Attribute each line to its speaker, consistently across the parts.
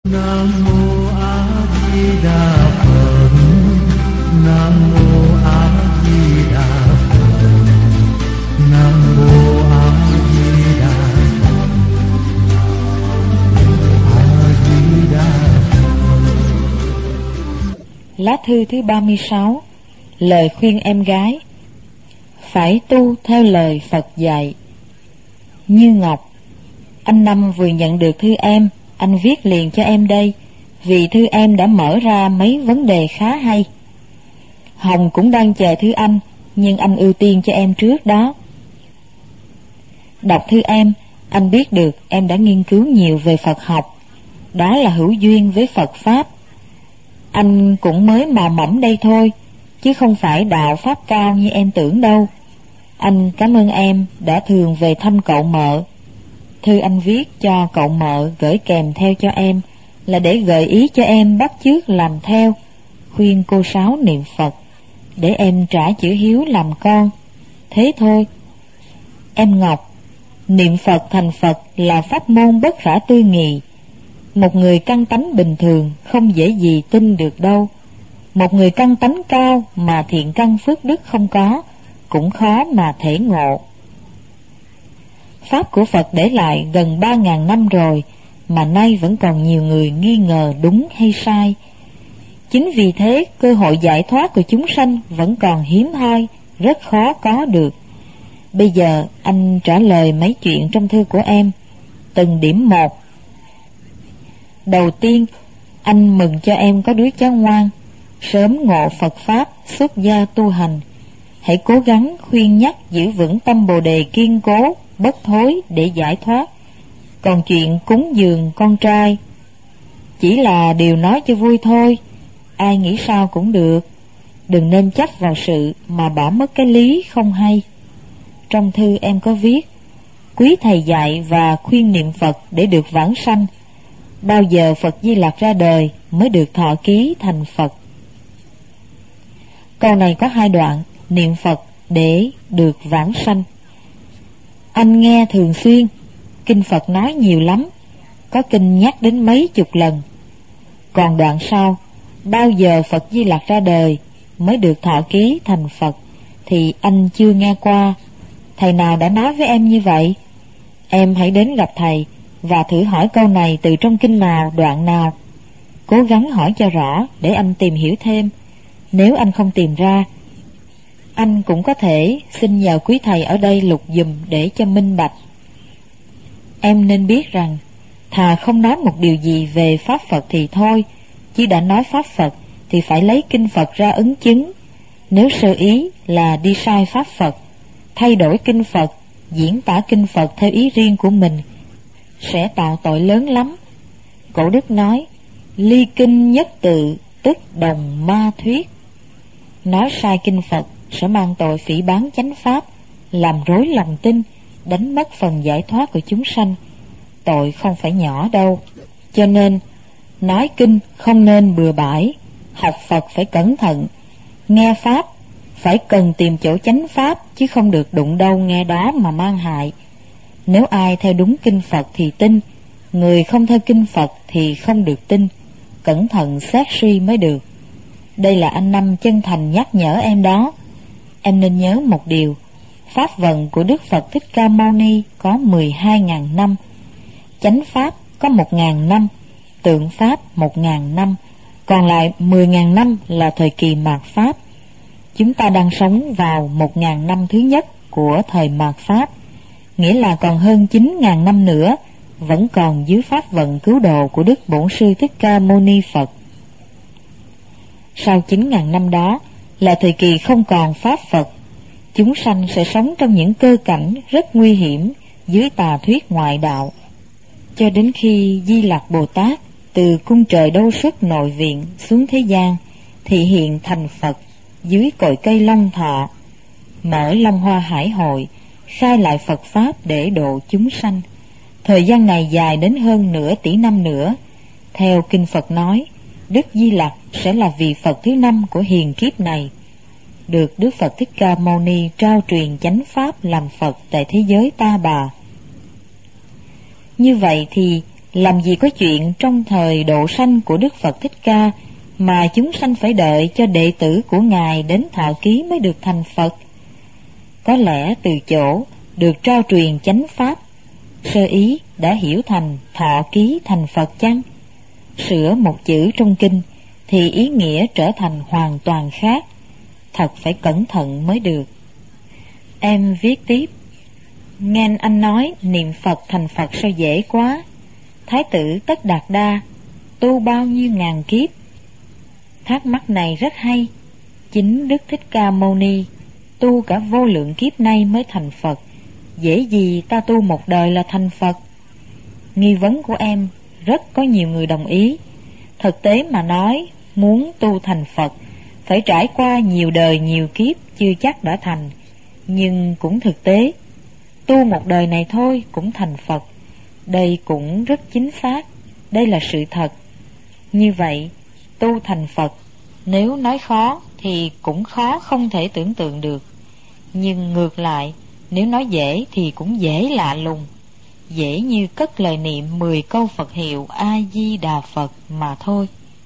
Speaker 1: Nam mô A Di Đà Phật. Nam mô A Di Đà Phật. Nam mô A Di Đà Phật. A Di Đà Phật.
Speaker 2: Lá thư thứ 36. Lời khuyên em gái. Phải tu theo lời Phật dạy. Như Ngọc, anh Năm vừa nhận được thư em, anh viết liền cho em đây, vì thư em đã mở ra mấy vấn đề khá hay. Hồng cũng đang chờ thư anh, nhưng anh ưu tiên cho em trước đó. Đọc thư em, anh biết được em đã nghiên cứu nhiều về Phật học, đó là hữu duyên với Phật Pháp. Anh cũng mới mò mẫm đây thôi, chứ không phải đạo Pháp cao như em tưởng đâu. Anh cảm ơn em đã thường về thăm cậu mợ. Thư anh viết cho cậu mợ gửi kèm theo cho em là để gợi ý cho em bắt chước làm theo, khuyên cô Sáu niệm Phật, để em trả chữ hiếu làm con. Thế thôi. Em Ngọc, niệm Phật thành Phật là pháp môn bất khả tư nghị. Một người căn tánh bình thường không dễ gì tin được đâu. Một người căn tánh cao mà thiện căn phước đức không có, cũng khó mà thể ngộ. Pháp của Phật để lại gần 3.000 năm rồi, mà nay vẫn còn nhiều người nghi ngờ đúng hay sai. Chính vì thế, cơ hội giải thoát của chúng sanh vẫn còn hiếm hoi, rất khó có được. Bây giờ, anh trả lời mấy chuyện trong thư của em, từng điểm một. Đầu tiên, anh mừng cho em có đứa cháu ngoan, sớm ngộ Phật Pháp, xuất gia tu hành. Hãy cố gắng khuyên nhắc giữ vững tâm Bồ Đề kiên cố, bất thối để giải thoát. Còn chuyện cúng dường con trai chỉ là điều nói cho vui thôi, ai nghĩ sao cũng được. Đừng nên chấp vào sự mà bỏ mất cái lý không hay. Trong thư em có viết, quý thầy dạy và khuyên niệm Phật để được vãng sanh. Bao giờ Phật Di Lặc ra đời mới được thọ ký thành Phật? Câu này có hai đoạn, niệm Phật để được vãng sanh. Anh nghe thường xuyên, kinh Phật nói nhiều lắm, có kinh nhắc đến mấy chục lần. Còn đoạn sau, bao giờ Phật Di Lặc ra đời mới được thọ ký thành Phật, thì anh chưa nghe qua. Thầy nào đã nói với em như vậy? Em hãy đến gặp thầy và thử hỏi câu này từ trong kinh nào, đoạn nào. Cố gắng hỏi cho rõ để anh tìm hiểu thêm. Nếu anh không tìm ra, anh cũng có thể xin nhờ quý thầy ở đây lục giùm để cho minh bạch. Em nên biết rằng, thà không nói một điều gì về Pháp Phật thì thôi, chứ đã nói Pháp Phật thì phải lấy kinh Phật ra ứng chứng. Nếu sơ ý là đi sai Pháp Phật, thay đổi kinh Phật, diễn tả kinh Phật theo ý riêng của mình, sẽ tạo tội lớn lắm. Cổ đức nói, ly kinh nhất tự, tức đồng ma thuyết. Nói sai kinh Phật sẽ mang tội phỉ báng chánh pháp, làm rối lòng tin, đánh mất phần giải thoát của chúng sanh. Tội không phải nhỏ đâu. Cho nên, nói kinh không nên bừa bãi, học Phật phải cẩn thận, nghe Pháp phải cần tìm chỗ chánh Pháp, chứ không được đụng đâu nghe đó mà mang hại. Nếu ai theo đúng kinh Phật thì tin, người không theo kinh Phật thì không được tin. Cẩn thận xét suy mới được. Đây là anh Năm chân thành nhắc nhở em đó. Em nên nhớ một điều, Pháp vận của Đức Phật Thích Ca Mâu Ni có 12.000 năm, chánh Pháp có 1.000 năm, tượng Pháp 1.000 năm, còn lại 10.000 năm là thời kỳ mạt Pháp. Chúng ta đang sống vào 1.000 năm thứ nhất của thời mạt Pháp, nghĩa là còn hơn 9.000 năm nữa, vẫn còn dưới Pháp vận cứu độ của Đức Bổn Sư Thích Ca Mâu Ni Phật. Sau 9.000 năm đó là thời kỳ không còn Pháp Phật, chúng sanh sẽ sống trong những cơ cảnh rất nguy hiểm dưới tà thuyết ngoại đạo, cho đến khi Di Lặc Bồ Tát từ cung trời Đâu Xuất nội viện xuống thế gian, thị hiện thành Phật dưới cội cây Long Thọ, mở Long Hoa Hải Hội, khai lại Phật Pháp để độ chúng sanh. Thời gian này dài đến hơn nửa tỷ năm nữa. Theo kinh Phật nói, Đức Di Lặc sẽ là vị Phật thứ 5 của hiền kiếp này, được Đức Phật Thích Ca Mâu Ni trao truyền chánh Pháp làm Phật tại thế giới Ta Bà. Như vậy thì Làm gì có chuyện trong thời độ sanh của Đức Phật Thích Ca mà chúng sanh phải đợi cho đệ tử của Ngài đến thọ ký mới được thành Phật. Có lẽ từ chỗ được trao truyền chánh pháp, sơ ý đã hiểu thành thọ ký thành Phật chăng? Sửa một chữ trong kinh thì ý nghĩa trở thành hoàn toàn khác, thật phải cẩn thận mới được. Em viết tiếp: nghe anh nói niệm Phật thành Phật sao dễ quá. Thái tử Tất Đạt Đa tu bao nhiêu ngàn kiếp? Thắc mắc này rất hay. Chính Đức Thích Ca Mâu Ni tu cả vô lượng kiếp nay mới thành Phật, dễ gì ta tu một đời là thành Phật? Nghi vấn của em rất có nhiều người đồng ý. Thực tế mà nói, muốn tu thành Phật phải trải qua nhiều đời nhiều kiếp chưa chắc đã thành. Nhưng cũng thực tế, tu một đời này thôi cũng thành Phật. Đây cũng rất chính xác, đây là sự thật. Như vậy, tu thành Phật, nếu nói khó thì cũng khó không thể tưởng tượng được. Nhưng ngược lại, nếu nói dễ thì cũng dễ lạ lùng. Dễ như cất lời niệm 10 câu Phật hiệu A-di-đà Phật mà thôi.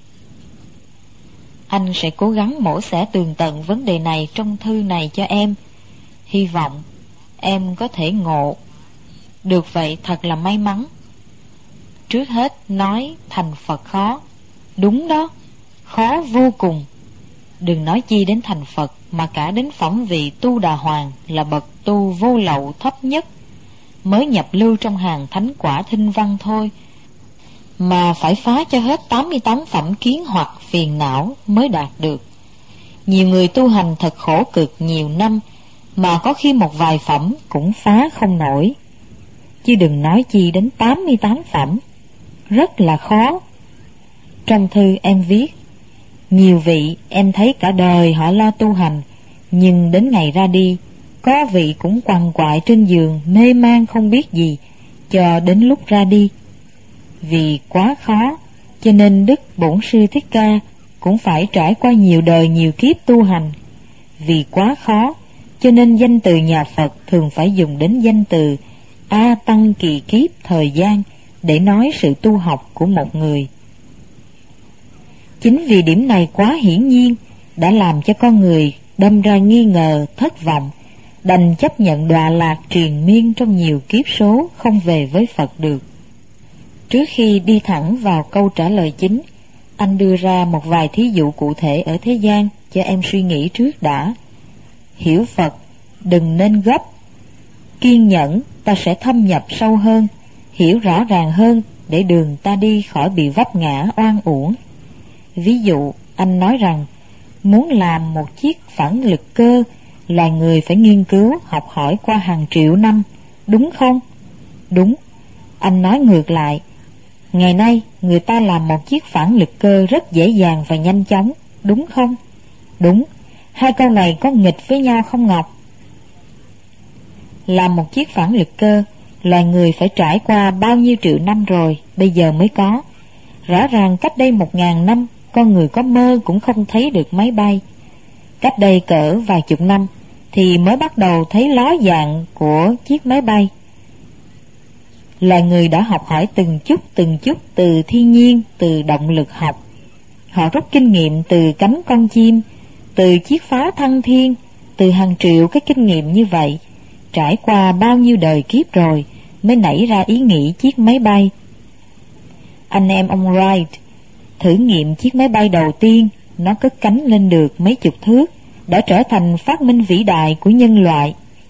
Speaker 2: Anh sẽ cố gắng mổ xẻ tường tận vấn đề này trong thư này cho em. Hy vọng em có thể ngộ. Được vậy thật là may mắn. Trước hết nói thành Phật khó. Đúng đó, khó vô cùng. Đừng nói chi đến thành Phật, mà cả đến phẩm vị Tu Đà Hoàng là bậc tu vô lậu thấp nhất, mới nhập lưu trong hàng thánh quả thinh văn thôi, mà phải phá cho hết 88 phẩm kiến hoặc phiền não mới đạt được. Nhiều người tu hành thật khổ cực nhiều năm, mà có khi một vài phẩm cũng phá không nổi, chứ đừng nói chi đến 88 phẩm, rất là khó. Trong thư em viết, nhiều vị em thấy cả đời họ lo tu hành, nhưng đến ngày ra đi, có vị cũng quằn quại trên giường mê man không biết gì, cho đến lúc ra đi. Vì quá khó, cho nên Đức Bổn Sư Thích Ca cũng phải trải qua nhiều đời nhiều kiếp tu hành. Vì quá khó, cho nên danh từ nhà Phật thường phải dùng đến danh từ A Tăng kỳ kiếp thời gian để nói sự tu học của một người. Chính vì điểm này quá hiển nhiên đã làm cho con người đâm ra nghi ngờ, thất vọng, đành chấp nhận đọa lạc triền miên trong nhiều kiếp số không về với Phật được. Trước khi đi thẳng vào câu trả lời chính, anh đưa ra một vài thí dụ cụ thể ở thế gian cho em suy nghĩ trước đã. Hiểu Phật đừng nên gấp, kiên nhẫn ta sẽ thâm nhập sâu hơn, hiểu rõ ràng hơn để đường ta đi khỏi bị vấp ngã oan uổng. Ví dụ, anh nói rằng muốn làm một chiếc phản lực cơ, loài người phải nghiên cứu, học hỏi qua hàng triệu năm, đúng không? Đúng. Anh nói ngược lại, ngày nay người ta làm một chiếc phản lực cơ rất dễ dàng và nhanh chóng, đúng không? Đúng. Hai câu này có nghịch với nhau không Ngọc? Làm một chiếc phản lực cơ, loài người phải trải qua bao nhiêu triệu năm rồi, bây giờ mới có. Rõ ràng cách đây 1000 năm, con người có mơ cũng không thấy được máy bay. Cách đây cỡ vài chục năm thì mới bắt đầu thấy ló dạng của chiếc máy bay. Loài người đã học hỏi từng chút từ thiên nhiên, từ động lực học. Họ rút kinh nghiệm từ cánh con chim, từ chiếc pháo thăng thiên, từ hàng triệu cái kinh nghiệm như vậy. Trải qua bao nhiêu đời kiếp rồi mới nảy ra ý nghĩ chiếc máy bay. Anh em ông Wright thử nghiệm chiếc máy bay đầu tiên, nó cất cánh lên được mấy chục thước, đã trở thành phát minh vĩ đại của nhân loại.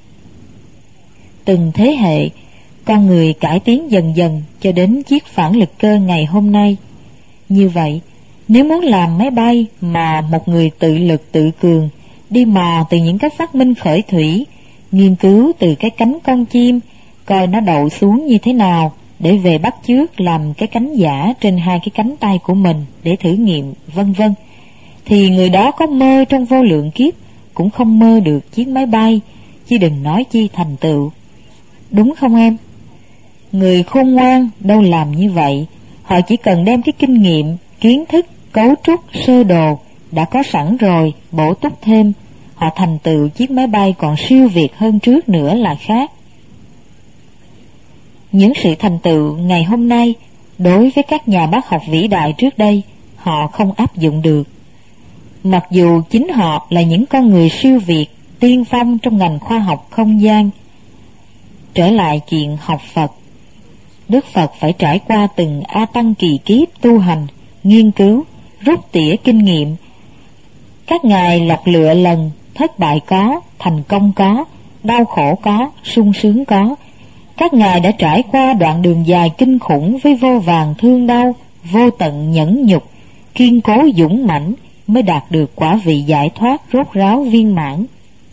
Speaker 2: Từng thế hệ, con người cải tiến dần dần cho đến chiếc phản lực cơ ngày hôm nay. Như vậy, nếu muốn làm máy bay mà một người tự lực tự cường, đi mò từ những cái phát minh khởi thủy, nghiên cứu từ cái cánh con chim, coi nó đậu xuống như thế nào, để về bắt chước làm cái cánh giả trên hai cái cánh tay của mình để thử nghiệm, vân vân, thì người đó có mơ trong vô lượng kiếp cũng không mơ được chiếc máy bay, chứ đừng nói chi thành tựu. Đúng không em? Người khôn ngoan đâu làm như vậy. Họ chỉ cần đem cái kinh nghiệm, kiến thức, cấu trúc, sơ đồ đã có sẵn rồi, bổ túc thêm, họ thành tựu chiếc máy bay còn siêu việt hơn trước nữa là khác. Những sự thành tựu ngày hôm nay đối với các nhà bác học vĩ đại trước đây, họ không áp dụng được. Mặc dù chính họ là những con người siêu việt, tiên phong trong ngành khoa học không gian. Trở lại chuyện học Phật, Đức Phật phải trải qua từng a tăng kỳ kiếp tu hành, nghiên cứu, rút tỉa kinh nghiệm. Các ngài lọc lựa lần, thất bại có, thành công có, đau khổ có, sung sướng có. Các ngài đã trải qua đoạn đường dài kinh khủng với vô vàn thương đau, vô tận nhẫn nhục, kiên cố dũng mãnh mới đạt được quả vị giải thoát rốt ráo viên mãn.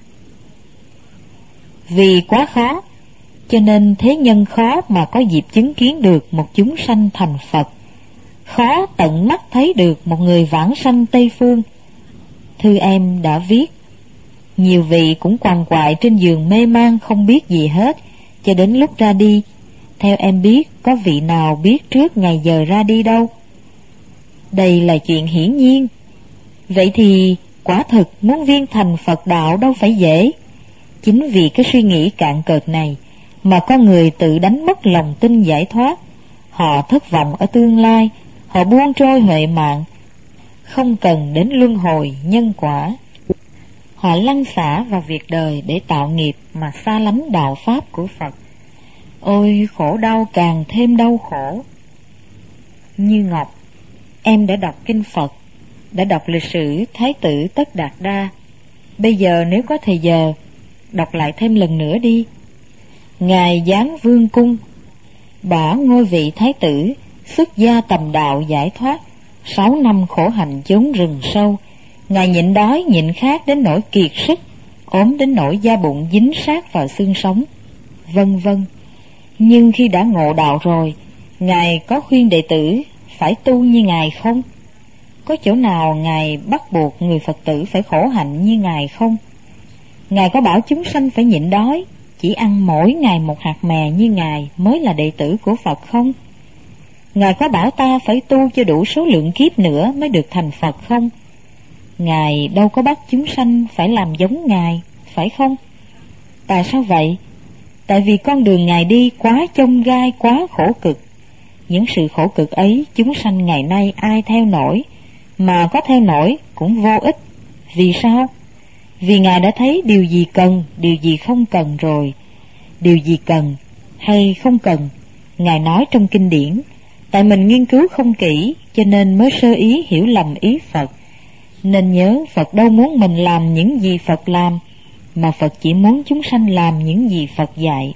Speaker 2: Vì quá khó, cho nên thế nhân khó mà có dịp chứng kiến được một chúng sanh thành Phật, khó tận mắt thấy được một người vãng sanh Tây Phương. Thư em đã viết, nhiều vị cũng quằn quại trên giường mê man không biết gì hết, cho đến lúc ra đi. Theo em biết, có vị nào biết trước ngày giờ ra đi đâu? Đây là chuyện hiển nhiên. Vậy thì quả thực muốn viên thành Phật đạo đâu phải dễ. Chính vì cái suy nghĩ cạn cợt này mà con người tự đánh mất lòng tin giải thoát. Họ thất vọng ở tương lai, họ buông trôi huệ mạng, không cần đến luân hồi nhân quả. Họ lăn xả vào việc đời để tạo nghiệp mà xa lánh đạo pháp của Phật. Ôi khổ đau càng thêm đau khổ. Như Ngọc, em đã đọc kinh Phật, đã đọc lịch sử Thái tử Tất Đạt Đa. Bây giờ nếu có thời giờ, đọc lại thêm lần nữa đi. Ngài giáng vương cung, bỏ ngôi vị thái tử, xuất gia tầm đạo giải thoát, 6 năm khổ hạnh chốn rừng sâu. Ngài nhịn đói nhịn khát đến nỗi kiệt sức, ốm đến nỗi da bụng dính sát vào xương sống, vân vân. Nhưng khi đã ngộ đạo rồi, Ngài có khuyên đệ tử phải tu như Ngài không? Có chỗ nào Ngài bắt buộc người Phật tử phải khổ hạnh như Ngài không? Ngài có bảo chúng sanh phải nhịn đói, chỉ ăn mỗi ngày một hạt mè như Ngài mới là đệ tử của Phật không? Ngài có bảo ta phải tu cho đủ số lượng kiếp nữa mới được thành Phật không? Ngài đâu có bắt chúng sanh phải làm giống Ngài, phải không? Tại sao vậy? Tại vì con đường Ngài đi quá chông gai, quá khổ cực. Những sự khổ cực ấy chúng sanh ngày nay ai theo nổi, mà có theo nổi cũng vô ích. Vì sao? Vì Ngài đã thấy điều gì cần, điều gì không cần rồi. Điều gì cần hay không cần, Ngài nói trong kinh điển. Tại mình nghiên cứu không kỹ, cho nên mới sơ ý hiểu lầm ý Phật. Nên nhớ Phật đâu muốn mình làm những gì Phật làm, mà Phật chỉ muốn chúng sanh làm những gì Phật dạy.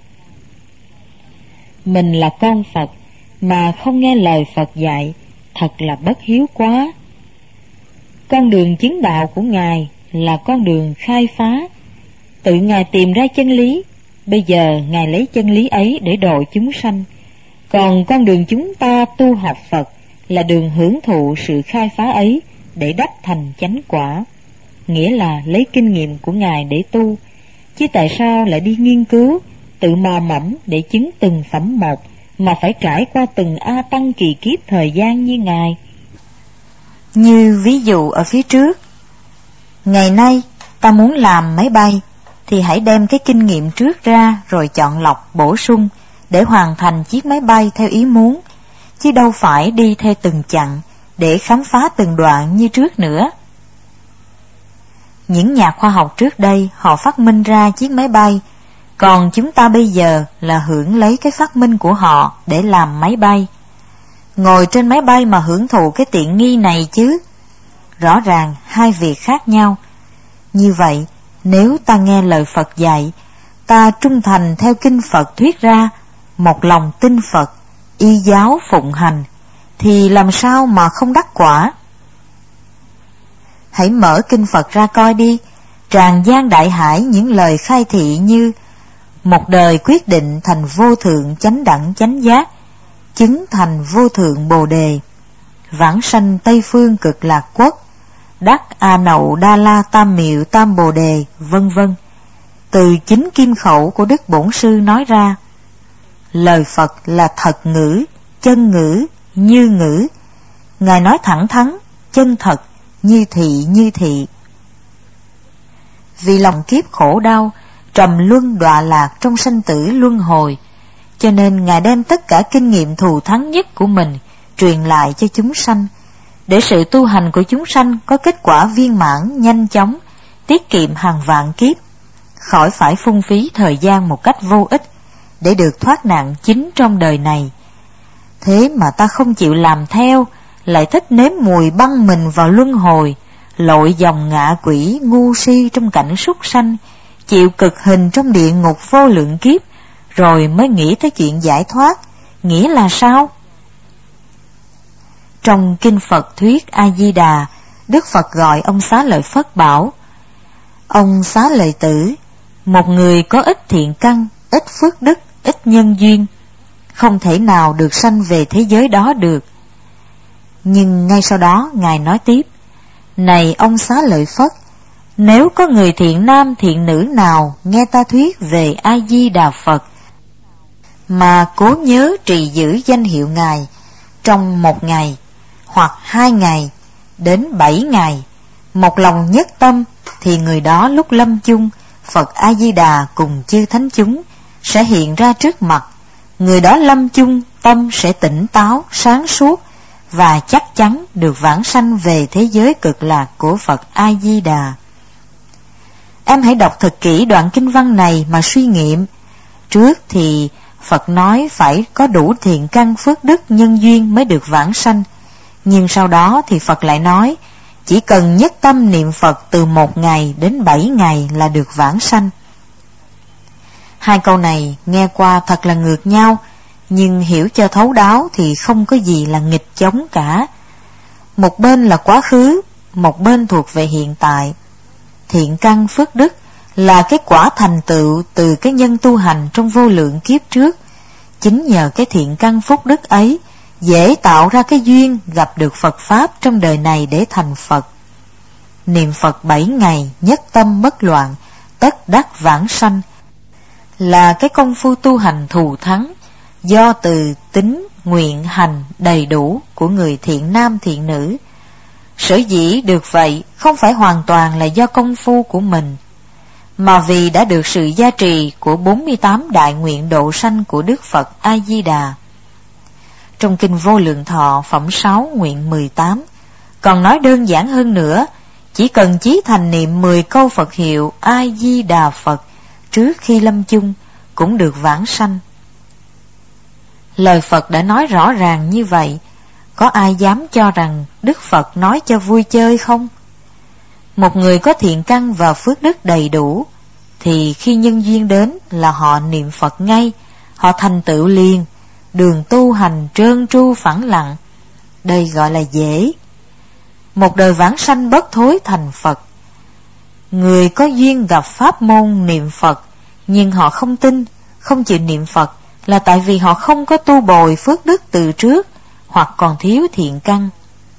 Speaker 2: Mình là con Phật mà không nghe lời Phật dạy, thật là bất hiếu quá. Con đường chứng đạo của Ngài là con đường khai phá. Tự Ngài tìm ra chân lý, bây giờ Ngài lấy chân lý ấy để độ chúng sanh. Còn con đường chúng ta tu học Phật là đường hưởng thụ sự khai phá ấy để đắc thành chánh quả, nghĩa là lấy kinh nghiệm của Ngài để tu. Chứ tại sao lại đi nghiên cứu, tự mò mẫm để chứng từng phẩm một, mà phải trải qua từng a tăng kỳ kiếp thời gian như Ngài?
Speaker 3: Như ví dụ ở phía trước, ngày nay ta muốn làm máy bay, thì hãy đem cái kinh nghiệm trước ra rồi chọn lọc bổ sung để hoàn thành chiếc máy bay theo ý muốn, chứ đâu phải đi theo từng chặng để khám phá từng đoạn như trước nữa. Những nhà khoa học trước đây họ phát minh ra chiếc máy bay, còn chúng ta bây giờ là hưởng lấy cái phát minh của họ để làm máy bay. Ngồi trên máy bay mà hưởng thụ cái tiện nghi này chứ. Rõ ràng hai việc khác nhau. Như vậy, nếu ta nghe lời Phật dạy, ta trung thành theo kinh Phật thuyết ra, một lòng tin Phật, y giáo phụng hành, thì làm sao mà không đắc quả? Hãy mở kinh Phật ra coi đi, tràn gian đại hải những lời khai thị như: một đời quyết định thành vô thượng chánh đẳng chánh giác, chứng thành vô thượng bồ đề, vãng sanh Tây phương cực lạc quốc, đắc A Nậu Đa La Tam Miệu Tam Bồ Đề, vân vân. Từ chính kim khẩu của Đức Bổn Sư nói ra. Lời Phật là thật ngữ, chân ngữ, như ngữ. Ngài nói thẳng thắn, chân thật, như thị như thị. Vì lòng kiếp khổ đau, trầm luân đọa lạc trong sanh tử luân hồi, cho nên Ngài đem tất cả kinh nghiệm thù thắng nhất của mình truyền lại cho chúng sanh, để sự tu hành của chúng sanh có kết quả viên mãn nhanh chóng, tiết kiệm hàng vạn kiếp, khỏi phải phung phí thời gian một cách vô ích, để được thoát nạn chính trong đời này. Thế mà ta không chịu làm theo, lại thích nếm mùi băng mình vào luân hồi, lội dòng ngạ quỷ ngu si trong cảnh súc sanh, chịu cực hình trong địa ngục vô lượng kiếp, rồi mới nghĩ tới chuyện giải thoát. Nghĩa là sao? Trong kinh Phật thuyết A Di Đà, Đức Phật gọi ông Xá Lợi Phất bảo: ông Xá Lợi tử, một người có ít thiện căn, ít phước đức, ít nhân duyên, không thể nào được sanh về thế giới đó được. Nhưng ngay sau đó Ngài nói tiếp: này ông Xá Lợi Phất, nếu có người thiện nam thiện nữ nào nghe ta thuyết về A Di Đà Phật mà cố nhớ trì giữ danh hiệu Ngài trong 1 ngày hoặc 2 ngày đến 7 ngày, một lòng nhất tâm, thì người đó lúc lâm chung, Phật A Di Đà cùng chư thánh chúng sẽ hiện ra trước mặt. Người đó lâm chung tâm sẽ tỉnh táo, sáng suốt, và chắc chắn được vãng sanh về thế giới cực lạc của Phật A Di Đà. Em hãy đọc thật kỹ đoạn kinh văn này mà suy nghiệm. Trước thì Phật nói phải có đủ thiện căn, phước đức, nhân duyên mới được vãng sanh, nhưng sau đó thì Phật lại nói chỉ cần nhất tâm niệm Phật từ 1 ngày đến 7 ngày là được vãng sanh. Hai câu này nghe qua thật là ngược nhau, nhưng hiểu cho thấu đáo thì không có gì là nghịch chống cả. Một bên là quá khứ, một bên thuộc về hiện tại. Thiện căn phước đức là cái quả thành tựu từ cái nhân tu hành trong vô lượng kiếp trước. Chính nhờ cái thiện căn phúc đức ấy dễ tạo ra cái duyên gặp được Phật Pháp trong đời này để thành Phật. Niệm Phật 7 ngày nhất tâm bất loạn, tất đắc vãng sanh là cái công phu tu hành thù thắng, do từ tính, nguyện, hành đầy đủ của người thiện nam thiện nữ. Sở dĩ được vậy không phải hoàn toàn là do công phu của mình, mà vì đã được sự gia trì của 48 đại nguyện độ sanh của Đức Phật A Di Đà. Trong kinh Vô Lượng Thọ phẩm 6 nguyện 18 còn nói đơn giản hơn nữa, chỉ cần chí thành niệm 10 câu Phật hiệu A Di Đà Phật trước khi lâm chung cũng được vãng sanh. Lời Phật đã nói rõ ràng như vậy, có ai dám cho rằng Đức Phật nói cho vui chơi không? Một người có thiện căn và phước đức đầy đủ thì khi nhân duyên đến là họ niệm Phật ngay, họ thành tựu liền, đường tu hành trơn tru phẳng lặng. Đây gọi là dễ. Một đời vãng sanh bất thối thành Phật. Người có duyên gặp pháp môn niệm Phật nhưng họ không tin, không chịu niệm Phật là tại vì họ không có tu bồi phước đức từ trước, hoặc còn thiếu thiện căn.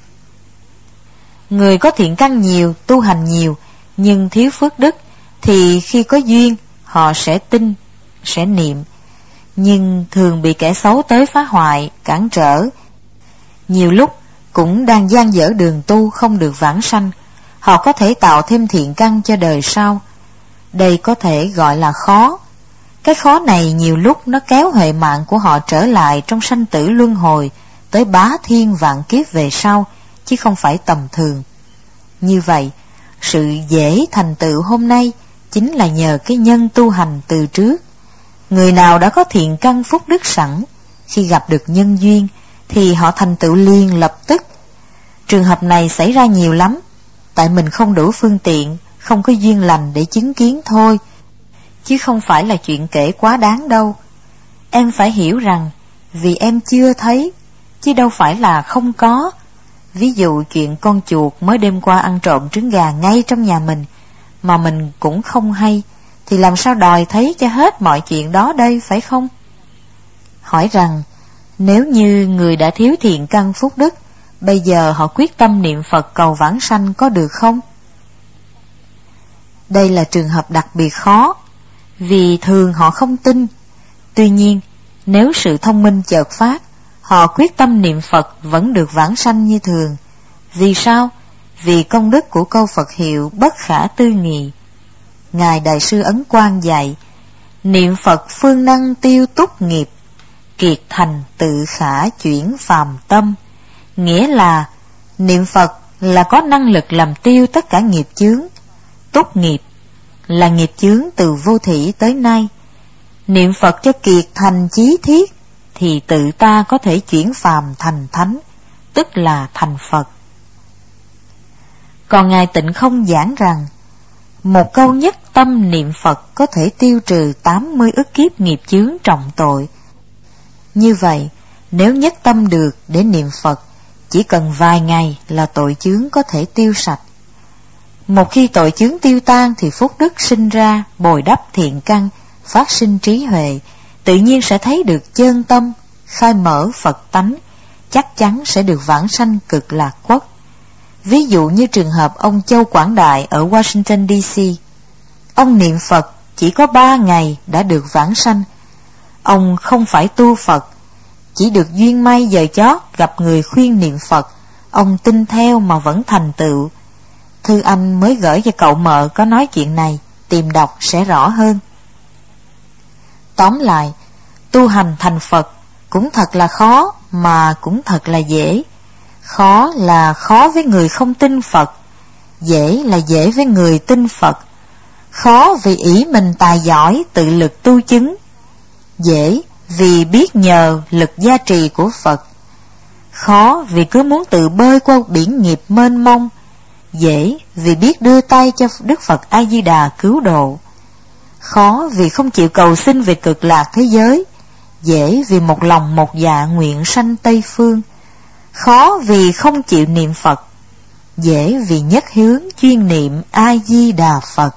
Speaker 3: Người có thiện căn nhiều, tu hành nhiều nhưng thiếu phước đức thì khi có duyên họ sẽ tin, sẽ niệm, nhưng thường bị kẻ xấu tới phá hoại, cản trở. Nhiều lúc cũng đang dang dở đường tu không được vãng sanh, họ có thể tạo thêm thiện căn cho đời sau. Đây có thể gọi là khó. Cái khó này nhiều lúc nó kéo huệ mạng của họ trở lại trong sanh tử luân hồi tới bá thiên vạn kiếp về sau, chứ không phải tầm thường. Như vậy, sự dễ thành tựu hôm nay chính là nhờ cái nhân tu hành từ trước. Người nào đã có thiện căn phúc đức sẵn, khi gặp được nhân duyên thì họ thành tựu liền lập tức. Trường hợp này xảy ra nhiều lắm, tại mình không đủ phương tiện, không có duyên lành để chứng kiến thôi, chứ không phải là chuyện kể quá đáng đâu. Em phải hiểu rằng vì em chưa thấy, chứ đâu phải là không có. Ví dụ chuyện con chuột mới đêm qua ăn trộm trứng gà ngay trong nhà mình, mà mình cũng không hay, thì làm sao đòi thấy cho hết mọi chuyện đó đây, phải không? Hỏi rằng, nếu như người đã thiếu thiện căn phúc đức, bây giờ họ quyết tâm niệm Phật cầu vãng sanh có được không? Đây là trường hợp đặc biệt khó, vì thường họ không tin. Tuy nhiên, nếu sự thông minh chợt phát, họ quyết tâm niệm Phật vẫn được vãng sanh như thường. Vì sao? Vì công đức của câu Phật hiệu bất khả tư nghị. Ngài Đại sư Ấn Quang dạy, niệm Phật phương năng tiêu túc nghiệp, kiệt thành tự khả chuyển phàm tâm. Nghĩa là niệm Phật là có năng lực làm tiêu tất cả nghiệp chướng. Túc nghiệp là nghiệp chướng từ vô thỉ tới nay. Niệm Phật cho kiệt thành chí thiết thì tự ta có thể chuyển phàm thành thánh, tức là thành Phật. Còn Ngài Tịnh Không giảng rằng một câu nhất tâm niệm Phật có thể tiêu trừ 80 ức kiếp nghiệp chướng trọng tội. Như vậy, nếu nhất tâm được để niệm Phật, chỉ cần vài ngày là tội chướng có thể tiêu sạch. Một khi tội chướng tiêu tan thì phúc đức sinh ra, bồi đắp thiện căn, phát sinh trí huệ, tự nhiên sẽ thấy được chân tâm, khai mở Phật tánh, chắc chắn sẽ được vãng sanh cực lạc quốc. Ví dụ như trường hợp ông Châu Quảng Đại ở Washington DC. Ông niệm Phật chỉ có 3 ngày đã được vãng sanh. Ông không phải tu Phật, chỉ được duyên may giờ chót gặp người khuyên niệm Phật, ông tin theo mà vẫn thành tựu. Thư anh mới gửi cho cậu mợ có nói chuyện này, tìm đọc sẽ rõ hơn. Tóm lại, tu hành thành Phật cũng thật là khó mà cũng thật là dễ. Khó là khó với người không tin Phật, dễ là dễ với người tin Phật. Khó vì ý mình tài giỏi tự lực tu chứng, dễ vì biết nhờ lực gia trì của Phật. Khó vì cứ muốn tự bơi qua biển nghiệp mênh mông, dễ vì biết đưa tay cho Đức Phật A Di Đà cứu độ. Khó vì không chịu cầu xin về cực lạc thế giới, dễ vì một lòng một dạ nguyện sanh Tây Phương. Khó vì không chịu niệm Phật, dễ vì nhất hướng chuyên niệm A Di Đà Phật.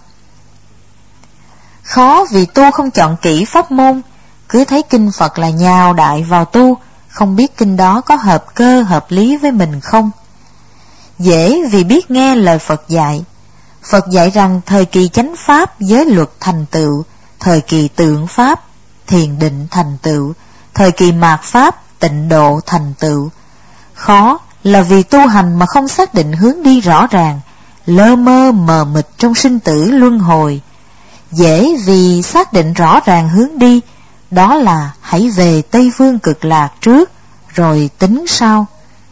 Speaker 3: Khó vì tu không chọn kỹ pháp môn, cứ thấy kinh Phật là nhào đại vào tu, không biết kinh đó có hợp cơ hợp lý với mình không. Dễ vì biết nghe lời Phật dạy. Phật dạy rằng thời kỳ chánh pháp giới luật thành tựu, thời kỳ tượng pháp thiền định thành tựu, thời kỳ mạt pháp tịnh độ thành tựu. Khó là vì tu hành mà không xác định hướng đi rõ ràng, lơ mơ mờ mịt trong sinh tử luân hồi. Dễ vì xác định rõ ràng hướng đi, đó là hãy về Tây Phương cực lạc trước, rồi tính sau.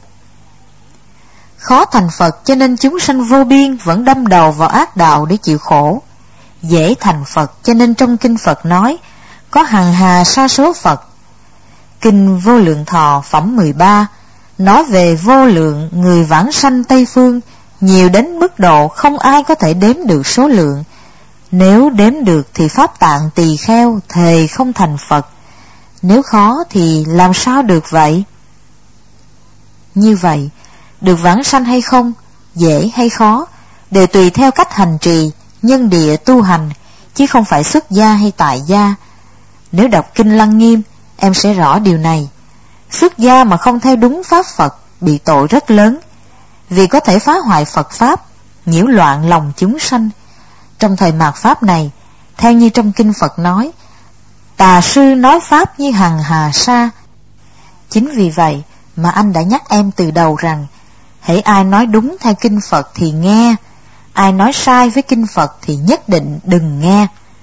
Speaker 3: Khó thành Phật cho nên chúng sanh vô biên vẫn đâm đầu vào ác đạo để chịu khổ. Dễ thành Phật cho nên trong kinh Phật nói có hằng hà sa số Phật. Kinh Vô Lượng Thọ phẩm 13 nói về vô lượng người vãng sanh Tây Phương, nhiều đến mức độ không ai có thể đếm được số lượng. Nếu đếm được thì Pháp Tạng Tỳ Kheo thề không thành Phật. Nếu khó thì làm sao được vậy? Như vậy, được vãng sanh hay không, dễ hay khó, đều tùy theo cách hành trì, nhân địa tu hành, chứ không phải xuất gia hay tại gia. Nếu đọc kinh Lăng Nghiêm, em sẽ rõ điều này. Xuất gia mà không theo đúng pháp Phật bị tội rất lớn, vì có thể phá hoại Phật Pháp, nhiễu loạn lòng chúng sanh. Trong thời mạt Pháp này, theo như trong kinh Phật nói, tà sư nói Pháp như hằng hà sa. Chính vì vậy mà anh đã nhắc em từ đầu rằng, hễ ai nói đúng theo kinh Phật thì nghe, ai nói sai với kinh Phật thì nhất định đừng nghe.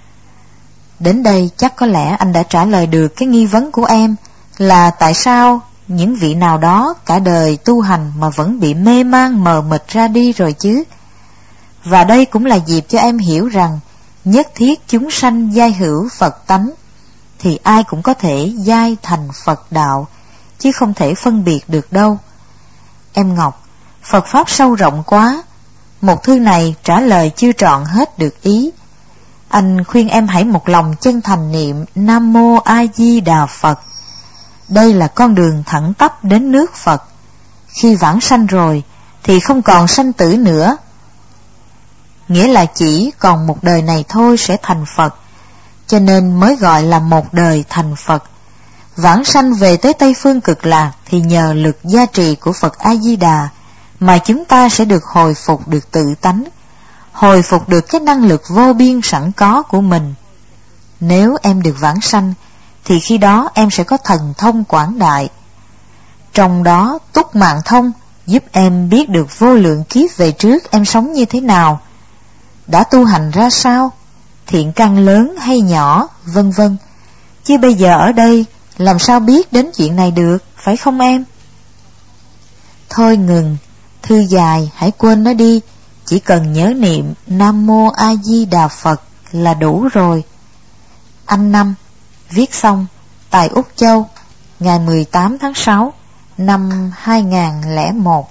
Speaker 3: Đến đây chắc có lẽ anh đã trả lời được cái nghi vấn của em là tại sao những vị nào đó cả đời tu hành mà vẫn bị mê man mờ mịt ra đi rồi chứ. Và đây cũng là dịp cho em hiểu rằng nhất thiết chúng sanh giai hữu Phật tánh, thì ai cũng có thể giai thành Phật đạo, chứ không thể phân biệt được đâu. Em Ngọc, Phật Pháp sâu rộng quá, một thư này trả lời chưa trọn hết được ý. Anh khuyên em hãy một lòng chân thành niệm Nam Mô A Di Đà Phật. Đây là con đường thẳng tắp đến nước Phật. Khi vãng sanh rồi thì không còn sanh tử nữa, nghĩa là chỉ còn một đời này thôi sẽ thành Phật, cho nên mới gọi là một đời thành Phật. Vãng sanh về tới Tây Phương cực lạc thì nhờ lực gia trì của Phật A Di Đà mà chúng ta sẽ được hồi phục được tự tánh, hồi phục được cái năng lực vô biên sẵn có của mình. Nếu em được vãng sanh thì khi đó em sẽ có thần thông quảng đại. Trong đó túc mạng thông giúp em biết được vô lượng kiếp về trước em sống như thế nào, đã tu hành ra sao, thiện căn lớn hay nhỏ, vân vân. Chứ bây giờ ở đây làm sao biết đến chuyện này được, phải không em? Thôi ngừng, thư dài hãy quên nó đi, chỉ cần nhớ niệm Nam Mô A Di Đà Phật là đủ rồi. Anh Năm, viết xong tại Úc Châu, ngày 18 tháng 6 năm 2001.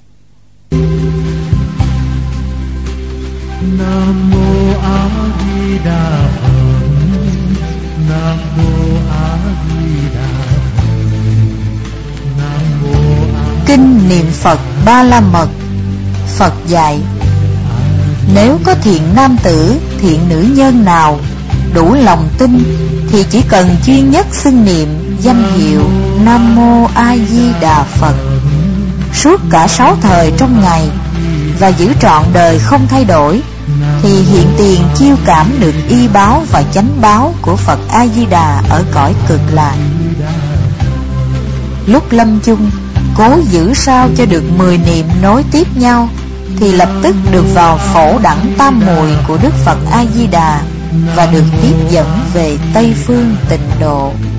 Speaker 1: Nam Mô A Di Đà Phật. Nam Mô A Di Đà Phật. Nam Mô A.
Speaker 3: Kinh niệm Phật Ba La Mật. Phật dạy: nếu có thiện nam tử, thiện nữ nhân nào đủ lòng tin thì chỉ cần duy nhất xưng niệm danh hiệu Nam Mô A Di Đà Phật suốt cả 6 thời trong ngày và giữ trọn đời không thay đổi, thì hiện tiền chiêu cảm được y báo và chánh báo của Phật A Di Đà ở cõi cực lạc. Lúc lâm chung, cố giữ sao cho được 10 niệm nối tiếp nhau thì lập tức được vào phổ đẳng tam muội của Đức Phật A Di Đà và được tiếp dẫn về Tây phương Tịnh Độ.